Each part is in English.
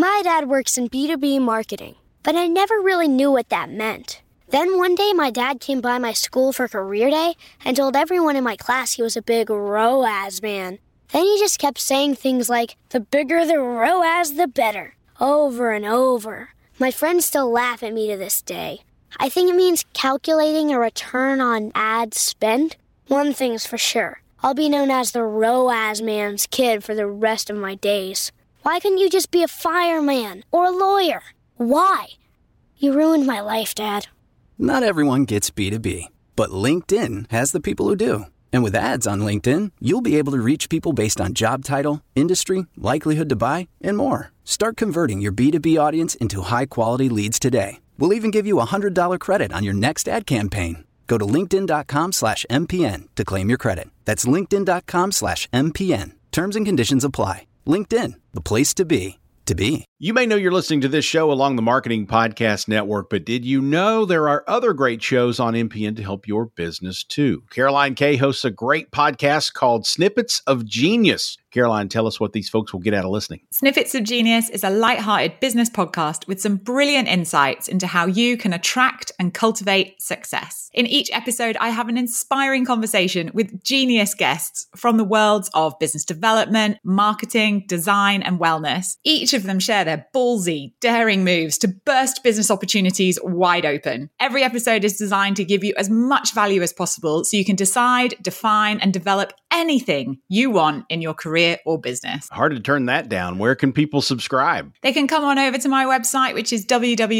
My dad works in B2B marketing, but I never really knew what that meant. Then one day my dad came by my school for career day and told everyone in my class he was a big ROAS man. Then he just kept saying things like, the bigger the ROAS, the better, over and over. My friends still laugh at me to this day. I think it means calculating a return on ad spend. One thing's for sure, I'll be known as the ROAS man's kid for the rest of my days. Why couldn't you just be a fireman or a lawyer? Why? You ruined my life, Dad. Not everyone gets B2B, but LinkedIn has the people who do. And with ads on LinkedIn, you'll be able to reach people based on job title, industry, likelihood to buy, and more. Start converting your B2B audience into high-quality leads today. We'll even give you a $100 credit on your next ad campaign. Go to linkedin.com/MPN to claim your credit. That's linkedin.com/MPN. Terms and conditions apply. LinkedIn, the place to be. You may know you're listening to this show along the Marketing Podcast Network, but did you know there are other great shows on MPN to help your business too? Caroline Kay hosts a great podcast called Snippets of Genius. Caroline, tell us what these folks will get out of listening. Snippets of Genius is a lighthearted business podcast with some brilliant insights into how you can attract and cultivate success. In each episode, I have an inspiring conversation with genius guests from the worlds of business development, marketing, design, and wellness. Each of them share their ballsy, daring moves to burst business opportunities wide open. Every episode is designed to give you as much value as possible so you can decide, define, and develop anything you want in your career or business. Hard to turn that down. Where can people subscribe? They can come on over to my website, which is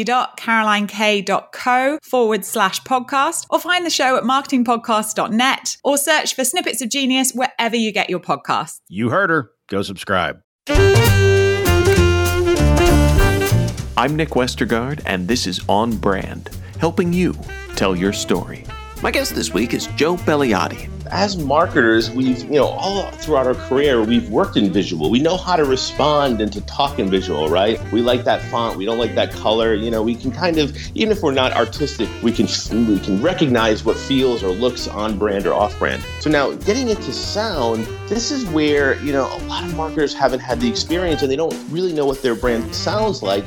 www.carolinekay.co/podcast, or find the show at marketingpodcast.net, or search for Snippets of Genius wherever you get your podcasts. You heard her. Go subscribe. I'm Nick Westergaard, and this is On Brand, helping you tell your story. My guest this week is Joe Beliotti. As marketers, we've, all throughout our career, we've worked in visual. We know how to respond and to talk in visual, right? We like that font. We don't like that color. We can kind of, even if we're not artistic, we can recognize what feels or looks on brand or off brand. So now getting into sound, this is where, a lot of marketers haven't had the experience and they don't really know what their brand sounds like.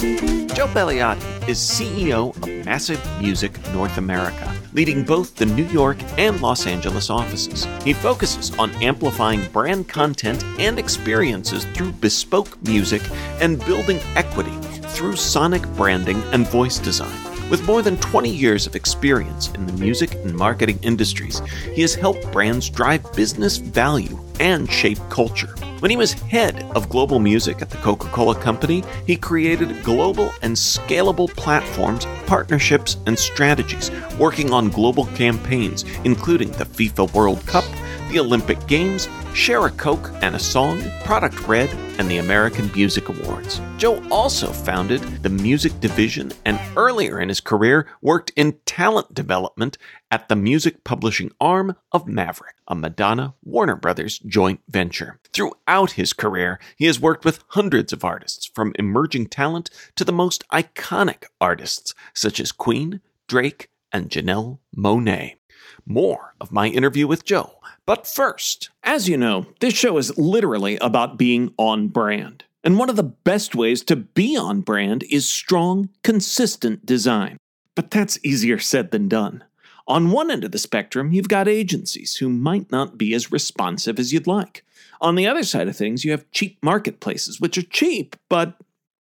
Joe Beliotti is CEO of Massive Music North America, leading both the New York and Los Angeles offices. He focuses on amplifying brand content and experiences through bespoke music and building equity through sonic branding and voice design. With more than 20 years of experience in the music and marketing industries, he has helped brands drive business value and shape culture. When he was head of global music at the Coca-Cola Company, he created global and scalable platforms, partnerships, and strategies, working on global campaigns, including the FIFA World Cup, the Olympic Games, Share a Coke and a Song, Product Red, and the American Music Awards. Joe also founded the music division and earlier in his career worked in talent development at the music publishing arm of Maverick, a Madonna-Warner Brothers joint venture. Throughout his career, he has worked with hundreds of artists, from emerging talent to the most iconic artists, such as Queen, Drake, and Janelle Monáe. More of my interview with Joe. But first, as you know, this show is literally about being on brand. And one of the best ways to be on brand is strong, consistent design. But that's easier said than done. On one end of the spectrum, you've got agencies who might not be as responsive as you'd like. On the other side of things, you have cheap marketplaces, which are cheap, but,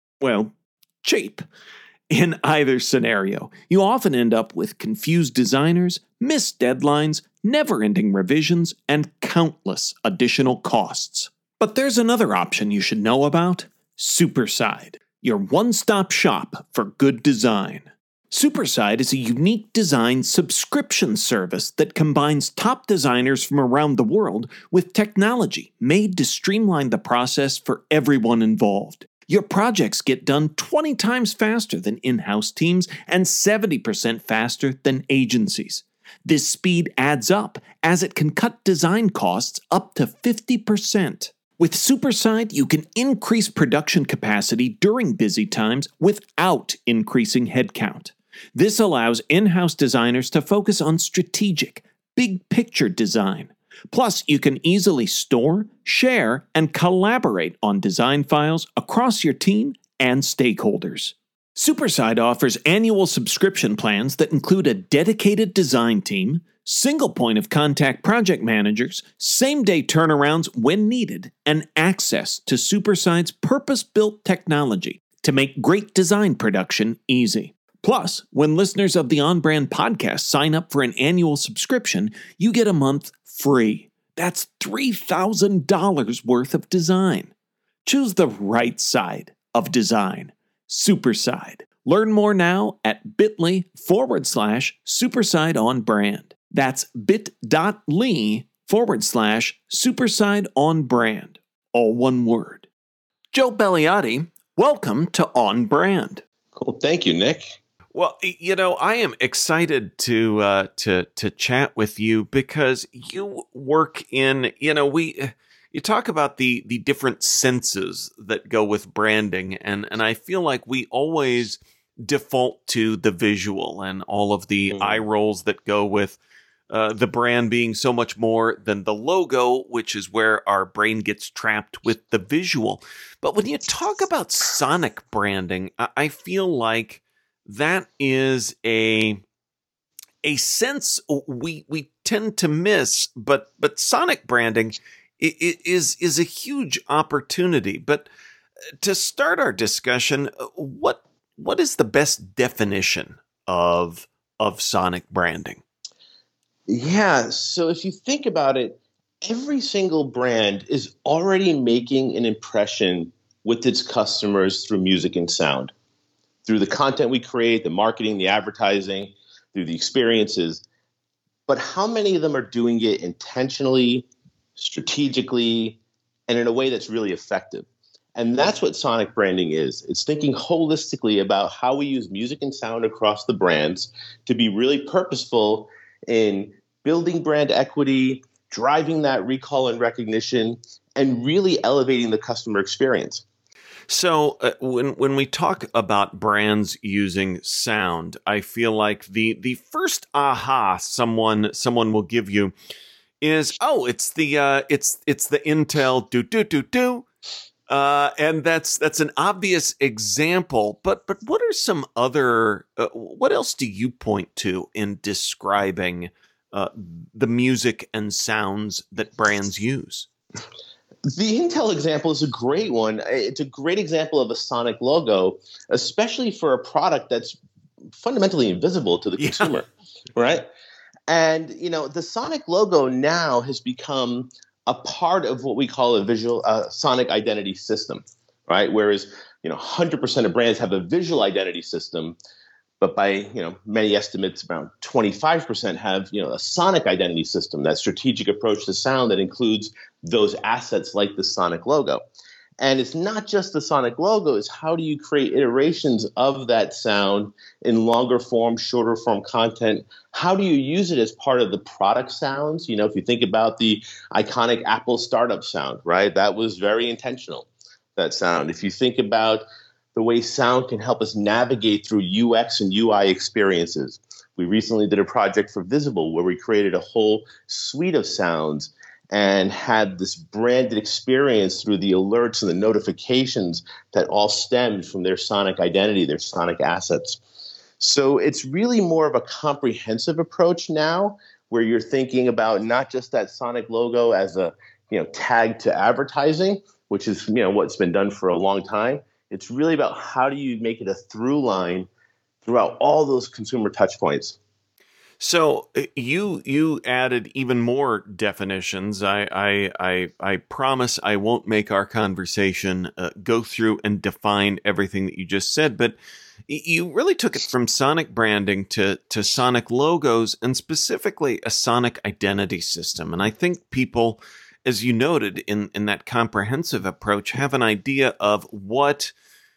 cheap. In either scenario, you often end up with confused designers, missed deadlines, never-ending revisions, and countless additional costs. But there's another option you should know about: Superside, your one-stop shop for good design. Superside is a unique design subscription service that combines top designers from around the world with technology made to streamline the process for everyone involved. Your projects get done 20 times faster than in-house teams and 70% faster than agencies. This speed adds up as it can cut design costs up to 50%. With Superside, you can increase production capacity during busy times without increasing headcount. This allows in-house designers to focus on strategic, big-picture design. Plus, you can easily store, share, and collaborate on design files across your team and stakeholders. Superside offers annual subscription plans that include a dedicated design team, single point of contact project managers, same-day turnarounds when needed, and access to Superside's purpose-built technology to make great design production easy. Plus, when listeners of the On Brand podcast sign up for an annual subscription, you get a month free. That's $3,000 worth of design. Choose the right side of design. Superside. Learn more now at bit.ly/Superside on brand. That's bit.ly/Superside on brand. All one word. Joe Belliati, welcome to On Brand. Cool. Thank you, Nick. Well, I am excited to chat with you because you work in, you talk about the different senses that go with branding, and I feel like we always default to the visual and all of the eye rolls that go with the brand being so much more than the logo, which is where our brain gets trapped with the visual. But when you talk about sonic branding, I feel like that is a sense we tend to miss, but sonic branding is a huge opportunity. But to start our discussion, what is the best definition of sonic branding? Yeah, so if you think about it, every single brand is already making an impression with its customers through music and sound, through the content we create, the marketing, the advertising, through the experiences. But how many of them are doing it intentionally, strategically, and in a way that's really effective? And that's what sonic branding is. It's thinking holistically about how we use music and sound across the brands to be really purposeful in building brand equity, driving that recall and recognition, and really elevating the customer experience. So when we talk about brands using sound, I feel like the first aha someone will give you is, it's the Intel do. And that's an obvious example, but what are some other what else do you point to in describing the music and sounds that brands use? The Intel example is a great one. It's a great example of a sonic logo, especially for a product that's fundamentally invisible to the consumer, right? And, the sonic logo now has become a part of what we call a visual sonic identity system, right? Whereas, 100% of brands have a visual identity system, but by, many estimates, around 25% have, a sonic identity system, that strategic approach to sound that includes those assets like the sonic logo. And it's not just the sonic logo, it's how do you create iterations of that sound in longer form, shorter form content? How do you use it as part of the product sounds? If you think about the iconic Apple startup sound, right? That was very intentional, that sound. If you think about the way sound can help us navigate through UX and UI experiences. We recently did a project for Visible where we created a whole suite of sounds and had this branded experience through the alerts and the notifications that all stemmed from their sonic identity, their sonic assets. So it's really more of a comprehensive approach now where you're thinking about not just that sonic logo as a tag to advertising, which is what's been done for a long time. It's really about how do you make it a through line throughout all those consumer touch points. So you added even more definitions. I promise I won't make our conversation go through and define everything that you just said, but you really took it from sonic branding to sonic logos and specifically a sonic identity system. And I think people, as you noted in that comprehensive approach, have an idea of what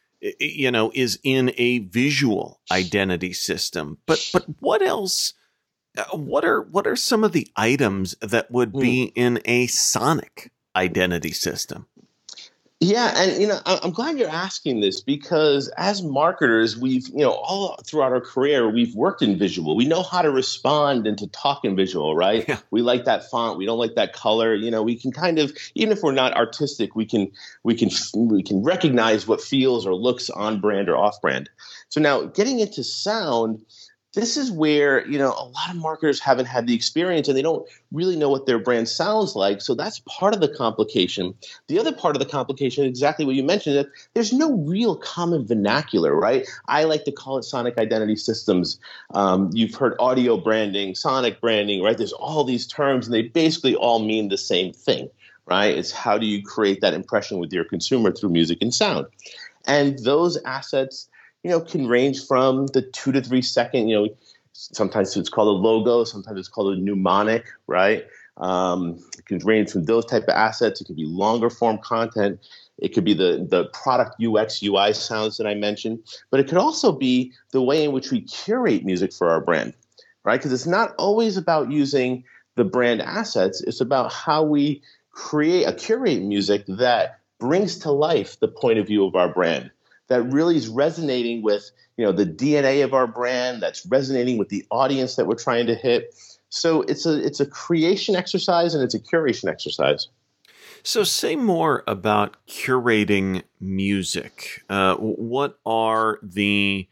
is in a visual identity system. But what else? What are some of the items that would be in a sonic identity system? Yeah, and I'm glad you're asking this because as marketers, we've all throughout our career, we've worked in visual. We know how to respond and to talk in visual, right? Yeah. We like that font, we don't like that color. We can kind of, even if we're not artistic, we can recognize what feels or looks on brand or off brand. So now getting into sound, this is where, a lot of marketers haven't had the experience and they don't really know what their brand sounds like. So that's part of the complication. The other part of the complication, exactly what you mentioned, that there's no real common vernacular, right? I like to call it sonic identity systems. You've heard audio branding, sonic branding, right? There's all these terms and they basically all mean the same thing, right? It's how do you create that impression with your consumer through music and sound? And those assets can range from the 2 to 3 second, sometimes it's called a logo, sometimes it's called a mnemonic, right? It can range from those type of assets. It could be longer form content. It could be the product UX, UI sounds that I mentioned, but it could also be the way in which we curate music for our brand, right? Because it's not always about using the brand assets. It's about how we curate music that brings to life the point of view of our brand, that really is resonating with, the DNA of our brand, that's resonating with the audience that we're trying to hit. So it's a creation exercise and it's a curation exercise. So say more about curating music. What are the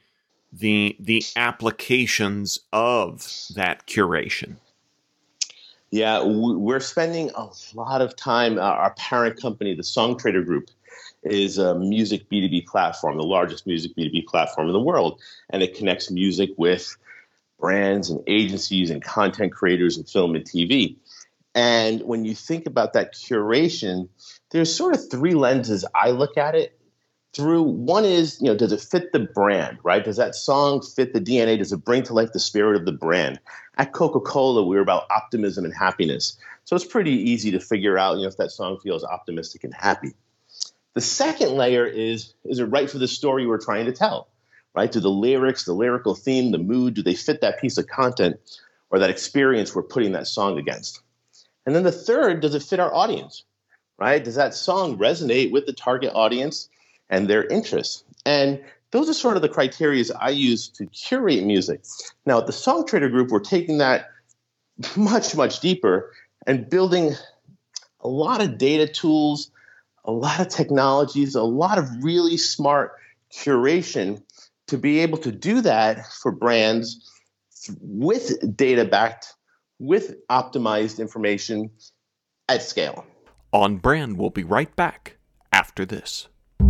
applications of that curation? Yeah, we're spending a lot of time. Our parent company, the Songtradr Group, is a music B2B platform, the largest music B2B platform in the world. And it connects music with brands and agencies and content creators in film and TV. And when you think about that curation, there's sort of 3 lenses I look at it through. One is, does it fit the brand, right? Does that song fit the DNA? Does it bring to life the spirit of the brand? At Coca-Cola, we were about optimism and happiness. So it's pretty easy to figure out, if that song feels optimistic and happy. The second layer is it right for the story we're trying to tell, right? Do the lyrics, the lyrical theme, the mood, do they fit that piece of content or that experience we're putting that song against? And then the third, does it fit our audience, right? Does that song resonate with the target audience and their interests? And those are sort of the criteria I use to curate music. Now, at the Songtradr Group, we're taking that much, much deeper and building a lot of data tools, a lot of technologies, a lot of really smart curation to be able to do that for brands with data-backed, with optimized information at scale. On Brand, we'll be right back after this.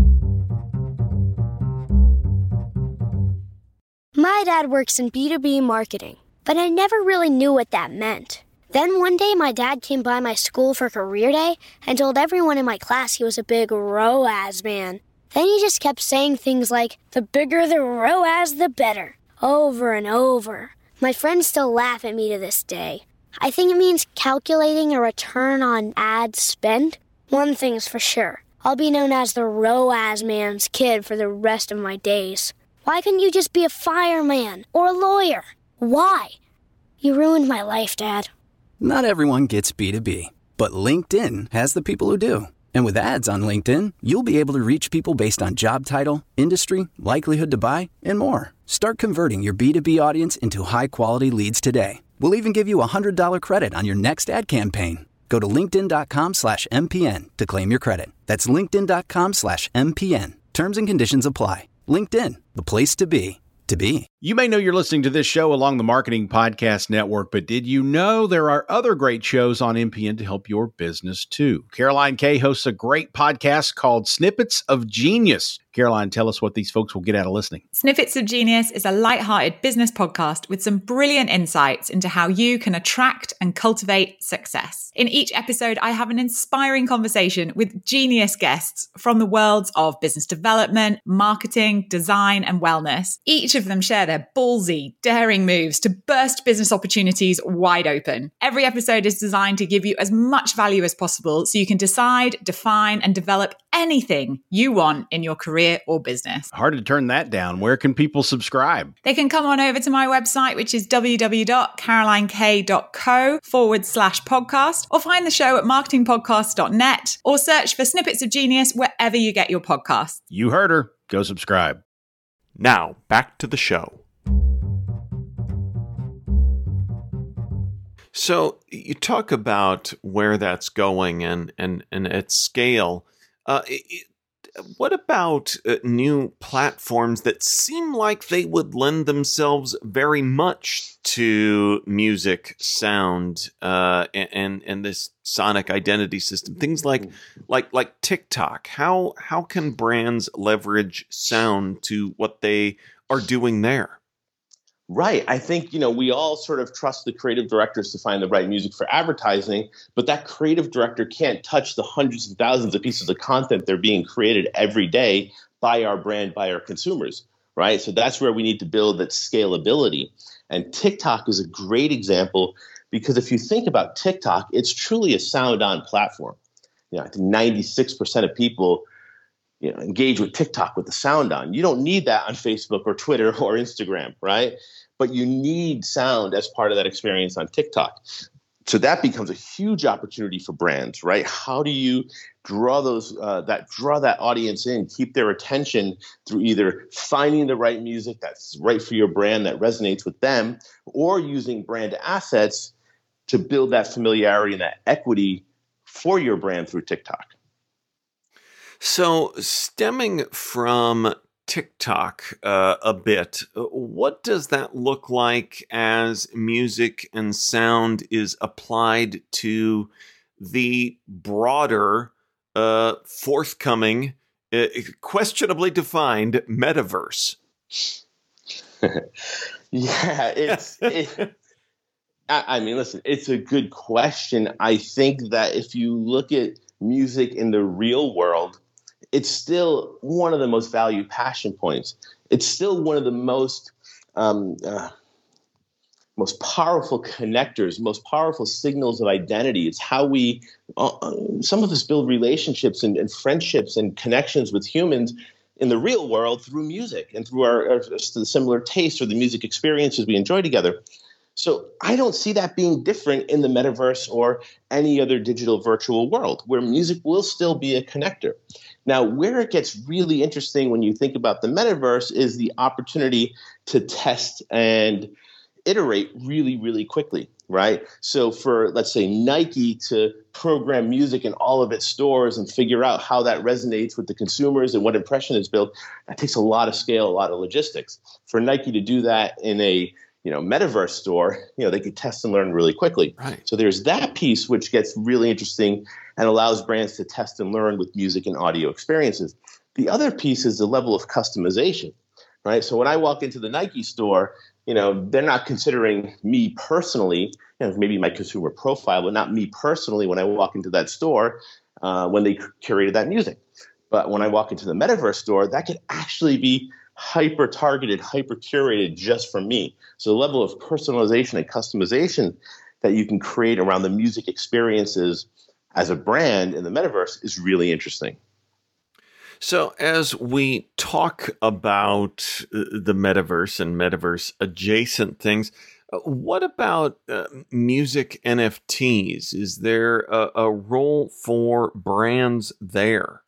My dad works in B2B marketing, but I never really knew what that meant. Then one day my dad came by my school for career day and told everyone in my class he was a big ROAS man. Then he just kept saying things like, the bigger the ROAS, the better, over and over. My friends still laugh at me to this day. I think it means calculating a return on ad spend. One thing's for sure, I'll be known as the ROAS man's kid for the rest of my days. Why couldn't you just be a fireman or a lawyer? Why? You ruined my life, Dad. Not everyone gets B2B, but LinkedIn has the people who do. And with ads on LinkedIn, you'll be able to reach people based on job title, industry, likelihood to buy, and more. Start converting your B2B audience into high-quality leads today. We'll even give you a $100 credit on your next ad campaign. Go to linkedin.com/MPN to claim your credit. That's linkedin.com/MPN. Terms and conditions apply. LinkedIn, the place to be. You may know you're listening to this show along the Marketing Podcast Network, but did you know there are other great shows on MPN to help your business too? Caroline Kay hosts a great podcast called Snippets of Genius. Caroline, tell us what these folks will get out of listening. Snippets of Genius is a lighthearted business podcast with some brilliant insights into how you can attract and cultivate success. In each episode, I have an inspiring conversation with genius guests from the worlds of business development, marketing, design, and wellness. Each of them share their ballsy, daring moves to burst business opportunities wide open. Every episode is designed to give you as much value as possible so you can decide, define, and develop anything you want in your career or business. Hard to turn that down. Where can people subscribe? They can come on over to my website, which is www.carolinekay.co/podcast, or find the show at marketingpodcast.net, or search for Snippets of Genius wherever you get your podcasts. You heard her. Go subscribe. Now, back to the show. So you talk about where that's going and at scale. What about new platforms that seem like they would lend themselves very much to music, sound, and this sonic identity system? Things like TikTok. How can brands leverage sound to what they are doing there? Right. I think, we all sort of trust the creative directors to find the right music for advertising, but that creative director can't touch the hundreds and thousands of pieces of content that are being created every day by our brand, by our consumers, right? So that's where we need to build that scalability. And TikTok is a great example because if you think about TikTok, it's truly a sound-on platform. I think 96% of people engage with TikTok with the sound on. You don't need that on Facebook or Twitter or Instagram, right? But you need sound as part of that experience on TikTok. So that becomes a huge opportunity for brands, right? How do you draw that audience in, keep their attention through either finding the right music that's right for your brand that resonates with them, or using brand assets to build that familiarity and that equity for your brand through TikTok? So stemming from TikTok a bit, what does that look like as music and sound is applied to the broader, forthcoming, questionably defined metaverse? Yeah, listen, it's a good question. I think that if you look at music in the real world, it's still one of the most valued passion points. It's still one of the most powerful connectors, most powerful signals of identity. It's how we, some of us build relationships and friendships and connections with humans in the real world through music and through our similar tastes or the music experiences we enjoy together. So I don't see that being different in the metaverse or any other digital virtual world where music will still be a connector. Now, where it gets really interesting when you think about the metaverse is the opportunity to test and iterate really, really quickly, right? So for, let's say, Nike to program music in all of its stores and figure out how that resonates with the consumers and what impression is built, that takes a lot of scale, a lot of logistics. For Nike to do that in a metaverse store, they could test and learn really quickly. Right. So there's that piece which gets really interesting and allows brands to test and learn with music and audio experiences. The other piece is the level of customization, right? So when I walk into the Nike store, they're not considering me personally, maybe my consumer profile, but not me personally when I walk into that store when they curated that music. But when I walk into the metaverse store, that could actually be hyper-targeted, hyper-curated just for me. So the level of personalization and customization that you can create around the music experiences as a brand in the metaverse is really interesting. So as we talk about the metaverse and metaverse adjacent things, what about music NFTs? Is there a role for brands there?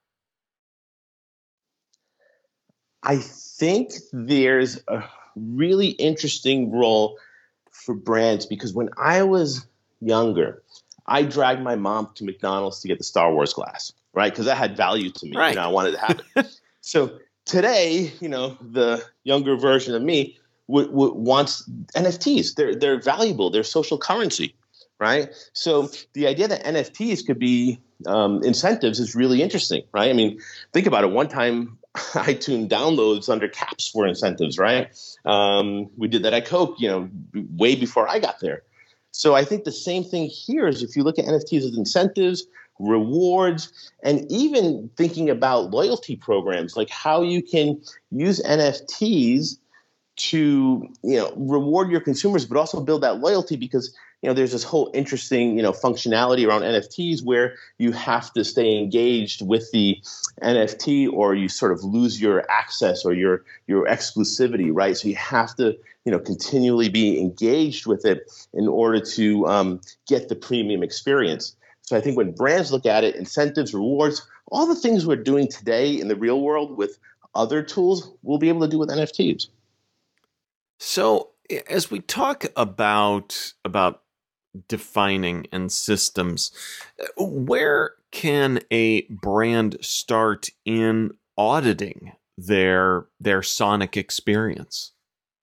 I think there's a really interesting role for brands because when I was younger, I dragged my mom to McDonald's to get the Star Wars glass, right? Because that had value to me. Right. I wanted to have it. So today, the younger version of me wants NFTs. They're valuable. They're social currency, right? So the idea that NFTs could be incentives is really interesting, right? I mean, think about it. One time, iTunes downloads under caps were incentives, right? We did that at Coke, way before I got there. So I think the same thing here is if you look at NFTs as incentives, rewards, and even thinking about loyalty programs, like how you can use NFTs to, reward your consumers, but also build that loyalty because, there's this whole interesting, functionality around NFTs where you have to stay engaged with the NFT or you sort of lose your access or your exclusivity, right? So you have to, continually be engaged with it in order to get the premium experience. So I think when brands look at it, incentives, rewards, all the things we're doing today in the real world with other tools, we'll be able to do with NFTs. So as we talk about defining and systems, where can a brand start in auditing their sonic experience?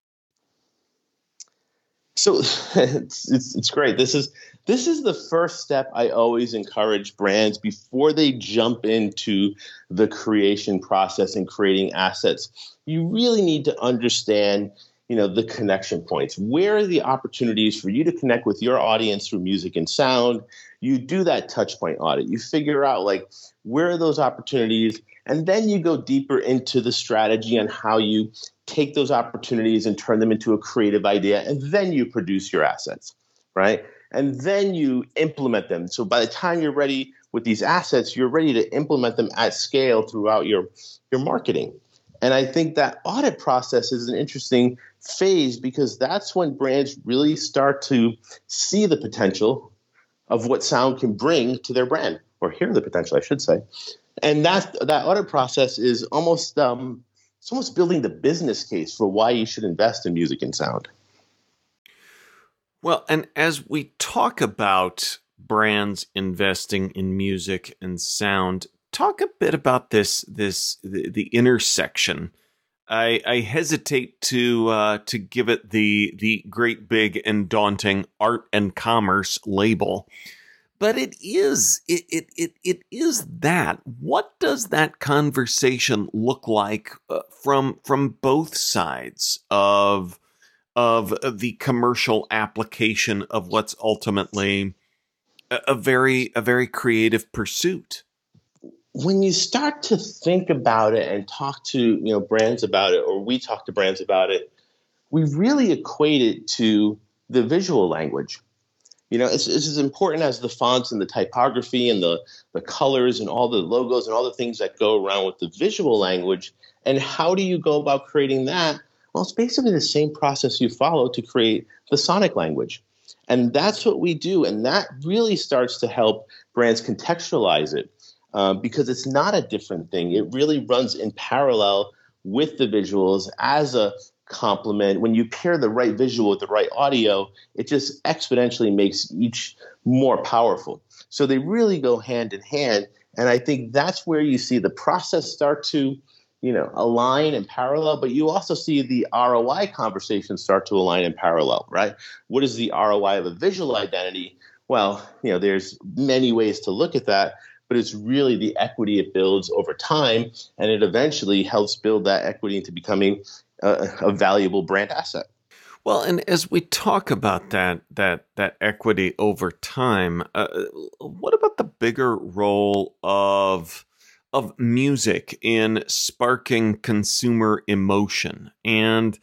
So it's great. This is the first step I always encourage brands before they jump into the creation process and creating assets. You really need to understand, the connection points. Where are the opportunities for you to connect with your audience through music and sound? You do that touch point audit. You figure out where are those opportunities, and then you go deeper into the strategy on how you take those opportunities and turn them into a creative idea, and then you produce your assets, right? And then you implement them. So by the time you're ready with these assets, you're ready to implement them at scale throughout your marketing. And I think that audit process is an interesting phase because that's when brands really start to see the potential of what sound can bring to their brand, or hear the potential, I should say. And that audit process is almost it's almost building the business case for why you should invest in music and sound. Well, and as we talk about brands investing in music and sound, talk a bit about the intersection. I hesitate to give it the great big and daunting art and commerce label, but it is that. What does that conversation look like from both sides of the commercial application of what's ultimately a very creative pursuit? When you start to think about it and talk to brands about it, or we talk to brands about it, we really equate it to the visual language. It's as important as the fonts and the typography and the colors and all the logos and all the things that go around with the visual language. And how do you go about creating that? Well, it's basically the same process you follow to create the sonic language. And that's what we do. And that really starts to help brands contextualize it. Because it's not a different thing. It really runs in parallel with the visuals as a complement. When you pair the right visual with the right audio, it just exponentially makes each more powerful. So they really go hand in hand. And I think that's where you see the process start to, align in parallel, but you also see the ROI conversation start to align in parallel, right? What is the ROI of a visual identity? Well, there's many ways to look at that, but it's really the equity it builds over time, and it eventually helps build that equity into becoming a valuable brand asset. Well, and as we talk about that equity over time, what about the bigger role of music in sparking consumer emotion and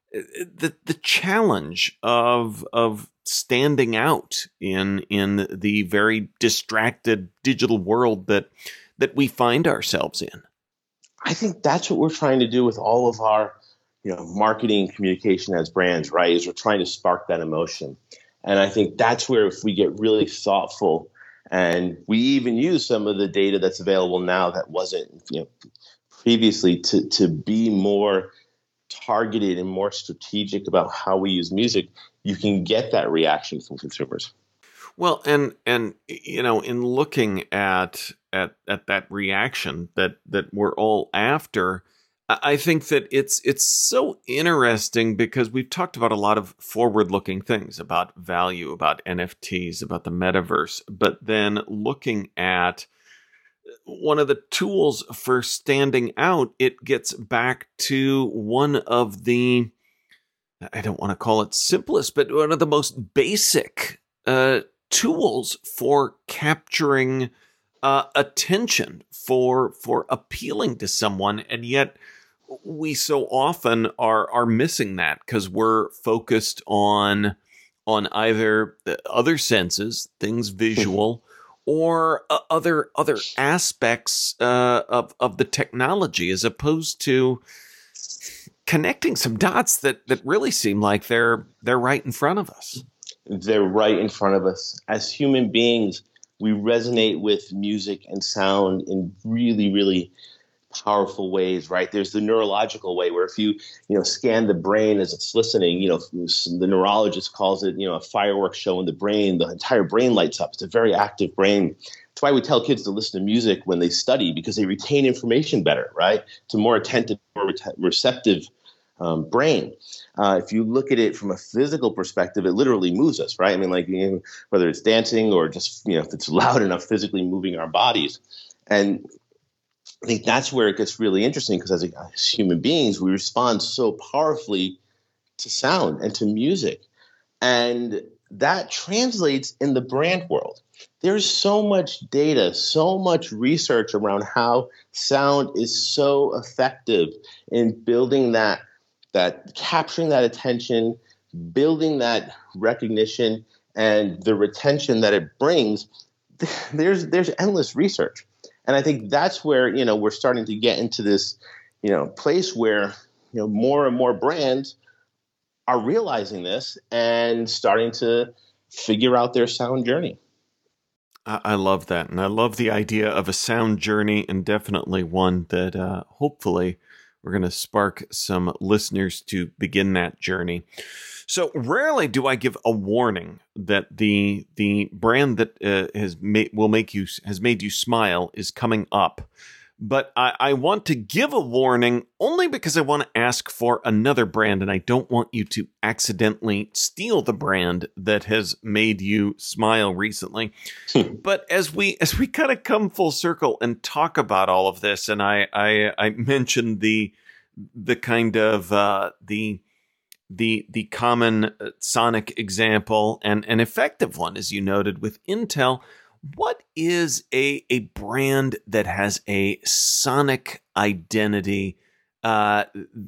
the challenge of standing out in the very distracted digital world that we find ourselves in? I think that's what we're trying to do with all of our marketing communication as brands, right? Is we're trying to spark that emotion. And I think that's where if we get really thoughtful, and we even use some of the data that's available now that wasn't previously to be more targeted and more strategic about how we use music, you can get that reaction from consumers. Well, and in looking at that reaction that we're all after, I think that it's so interesting because we've talked about a lot of forward-looking things about value, about NFTs, about the metaverse, but then looking at one of the tools for standing out, it gets back to one of the, I don't want to call it simplest, but one of the most basic tools for capturing attention, for appealing to someone, and yet we so often are missing that because we're focused on either the other senses, things visual, or other aspects of the technology, as opposed to connecting some dots that really seem like they're right in front of us. They're right in front of us. As human beings, we resonate with music and sound in really, really powerful ways, right? There's the neurological way where if you scan the brain as it's listening, the neurologist calls it, a fireworks show in the brain. The entire brain lights up. It's a very active brain. That's why we tell kids to listen to music when they study, because they retain information better, right? It's a more attentive, more receptive brain. If you look at it from a physical perspective, it literally moves us, right? I mean, whether it's dancing or just, if it's loud enough, physically moving our bodies. And I think that's where it gets really interesting, because as human beings, we respond so powerfully to sound and to music. And that translates in the brand world. There's so much data, so much research around how sound is so effective in building that capturing that attention, building that recognition, and the retention that it brings. There's endless research. And I think that's where, we're starting to get into this, place where, more and more brands are realizing this and starting to figure out their sound journey. I love that. And I love the idea of a sound journey, and definitely one that hopefully we're going to spark some listeners to begin that journey. So rarely do I give a warning that the brand that has made you smile is coming up. But I want to give a warning only because I want to ask for another brand, and I don't want you to accidentally steal the brand that has made you smile recently. But as we kind of come full circle and talk about all of this, and I mentioned the kind of the common sonic example and an effective one, as you noted, with Intel. What is a brand that has a sonic identity that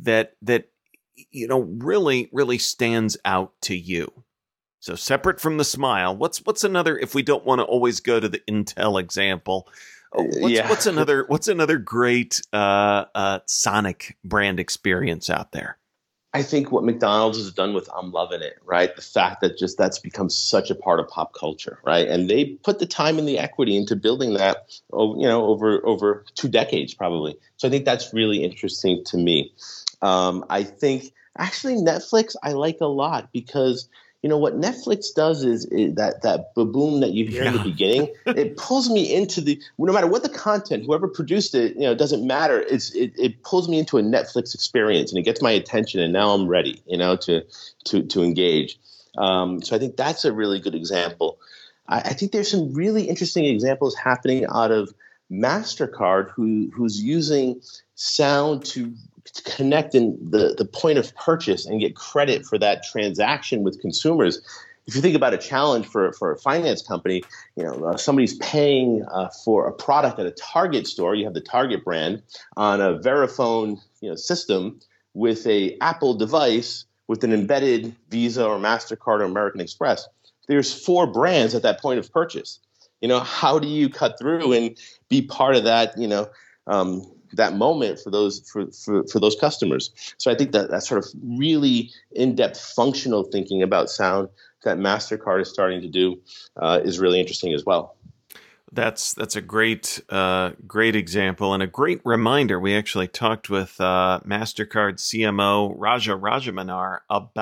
really stands out to you? So separate from the smile, what's another, if we don't want to always go to the Intel example, what's another great sonic brand experience out there? I think what McDonald's has done with I'm Lovin' It, right? The fact that that's become such a part of pop culture, right? And they put the time and the equity into building that, over 2 decades probably. So I think that's really interesting to me. I think actually Netflix I like a lot, because what Netflix does is that boom that you hear in the beginning, it pulls me into no matter what the content, whoever produced it, it doesn't matter. It pulls me into a Netflix experience, and it gets my attention, and now I'm ready, to engage. So I think that's a really good example. I think there's some really interesting examples happening out of MasterCard, who's using sound to connect in the point of purchase and get credit for that transaction with consumers. If you think about a challenge for a finance company, somebody's paying for a product at a Target store. You have the Target brand on a Verifone system with a Apple device with an embedded Visa or MasterCard or American Express. There's 4 brands at that point of purchase. How do you cut through and be part of that, that moment for those customers? So I think that sort of really in-depth functional thinking about sound that MasterCard is starting to do is really interesting as well. That's a great example and a great reminder. We actually talked with MasterCard CMO Raja Rajamanar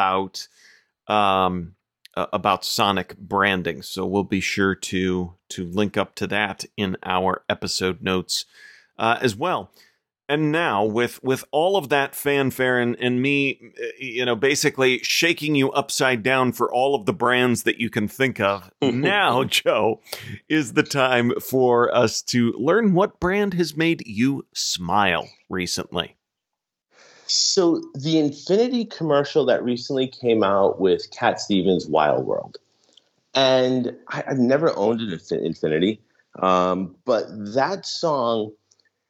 about sonic branding. So we'll be sure to link up to that in our episode notes as well. And now with all of that fanfare and me, basically shaking you upside down for all of the brands that you can think of, now, Joe, is the time for us to learn what brand has made you smile recently. So the Infinity commercial that recently came out with Cat Stevens' Wild World. And I've never owned an Infinity, but that song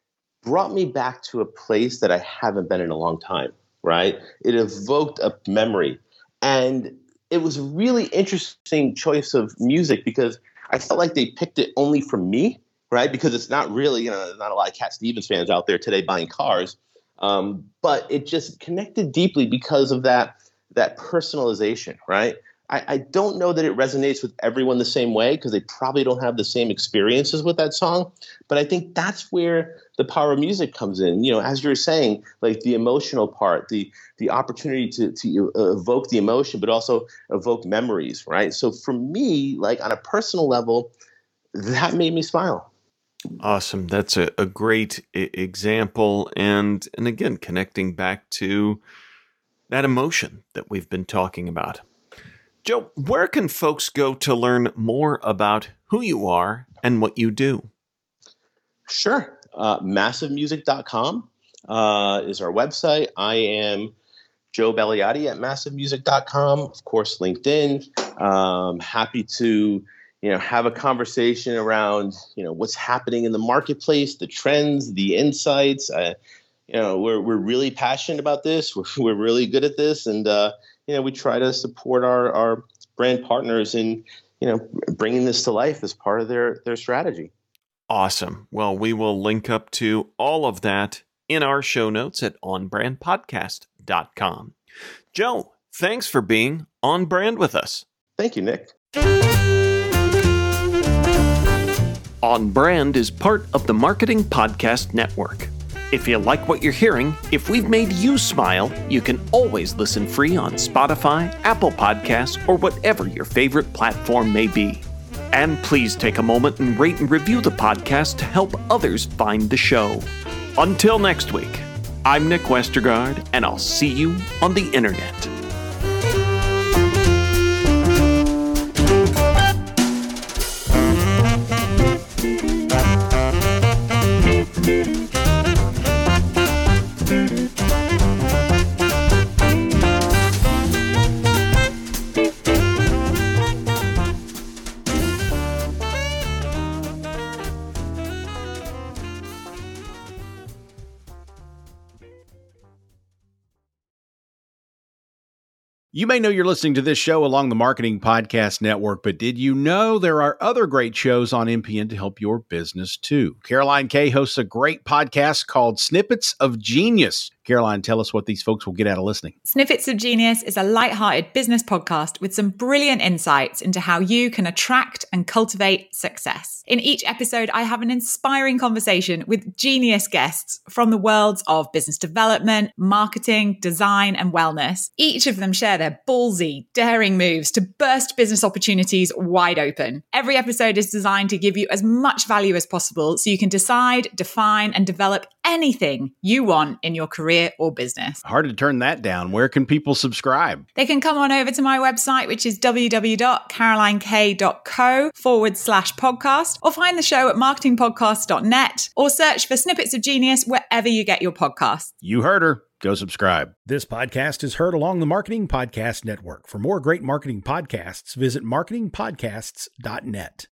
brought me back to a place that I haven't been in a long time, right? It evoked a memory. And it was a really interesting choice of music because I felt like they picked it only for me, right? Because it's not really, there's not a lot of Cat Stevens fans out there today buying cars. But it just connected deeply because of that personalization, right? I don't know that it resonates with everyone the same way because they probably don't have the same experiences with that song. But I think that's where the power of music comes in. As you were saying, like the emotional part, the opportunity to evoke the emotion, but also evoke memories, right? So for me, like on a personal level, that made me smile. Awesome. That's a great example. And again, connecting back to that emotion that we've been talking about. Joe, where can folks go to learn more about who you are and what you do? Sure. MassiveMusic.com is our website. I am Joe Beliotti at MassiveMusic.com. Of course, LinkedIn. Happy to have a conversation around what's happening in the marketplace, the trends, the insights. We're really passionate about this. We're really good at this, and we try to support our brand partners in bringing this to life as part of their strategy. Awesome. Well, we will link up to all of that in our show notes at onbrandpodcast.com. Joe, thanks for being on brand with us. Thank you, Nick. On Brand is part of the Marketing Podcast Network. If you like what you're hearing, if we've made you smile, you can always listen free on Spotify, Apple Podcasts, or whatever your favorite platform may be. And please take a moment and rate and review the podcast to help others find the show. Until next week, I'm Nick Westergaard, and I'll see you on the internet. You may know you're listening to this show along the Marketing Podcast Network, but did you know there are other great shows on MPN to help your business too? Caroline Kay hosts a great podcast called Snippets of Genius. Caroline, tell us what these folks will get out of listening. Snippets of Genius is a lighthearted business podcast with some brilliant insights into how you can attract and cultivate success. In each episode, I have an inspiring conversation with genius guests from the worlds of business development, marketing, design, and wellness. Each of them share their ballsy, daring moves to burst business opportunities wide open. Every episode is designed to give you as much value as possible so you can decide, define, and develop anything you want in your career or business. Hard to turn that down. Where can people subscribe? They can come on over to my website, which is www.carolinekay.co/podcast, or find the show at marketingpodcast.net, or search for Snippets of Genius wherever you get your podcasts. You heard her. Go subscribe. This podcast is heard along the Marketing Podcast Network. For more great marketing podcasts, visit marketingpodcasts.net.